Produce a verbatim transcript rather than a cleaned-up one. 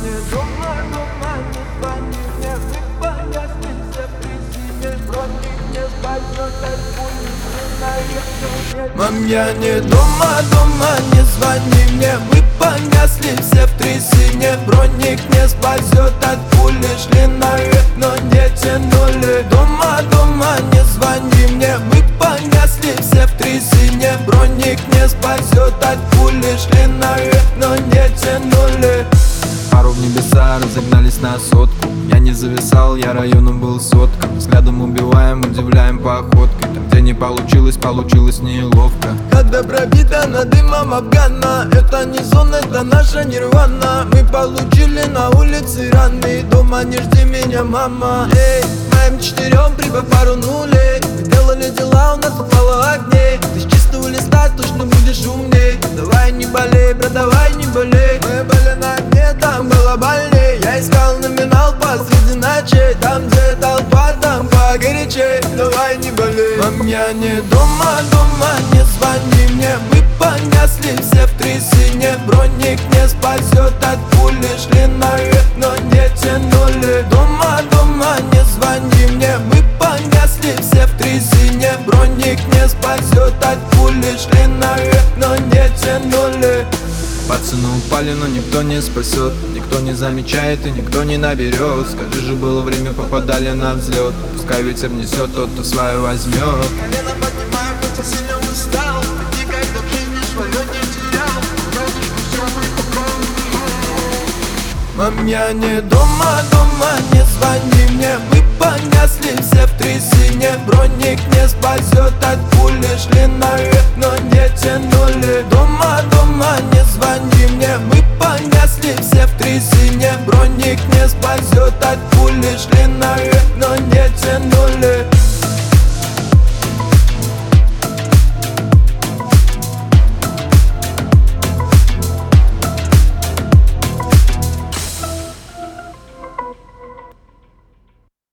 не дома, дома, не звони мне. Выпояснимся при зиме. Броник не спасет от пули. Мам, я не дома, дома, не звони мне. Мы понесли все в трясине. Броник не спасет от пули. Шли наверх, но не тянули. Дома, дома, не звони мне. Мы понесли все в трясине. Броник не спасет от пули. Шли наверх, но не тянули. Пару в небеса разогнались на сотку. Я не зависал, я районом был сотком. Взглядом убиваем, удивляем походкой. Там, где не получилось, получилось неловко. Когда пробита над дымом Афгана. Это не сон, это наша нирвана. Мы получили на улице раны. Дома не жди меня, мама. Эй, моим четырем прибавь пару нулей. Мы делали дела, у нас упало огней. Ты с чистого листа точно будешь умней. Давай не болей, брат, давай не болей. Мы были на дне, там было больней. Я искал номинал посреди ночей. Там, где толпа, там погорячей. Давай не болей. Мам, я не дома, дома, не звони мне. Мы понесли все в трясине. Броник не спасет от пули. Шли наверх, но не тянули. Дома, дома, не звони мне. Мы понесли все в трясине. Броник не спасет от пули. Шли наверх, но не тянули. Пацаны упали, но никто не спасет. Никто не замечает и никто не наберет. Скажи же, было время, попадали на взлет. Пускай ветер несет, тот, кто свое возьмет. Колено поднимаю, хоть и сильно устал. Ты никогда в жизни свое не терял. Мам, я не дома, дома, не звони мне. Мы понесли все в трясине. Броник не спасет от пули. Шли наверх,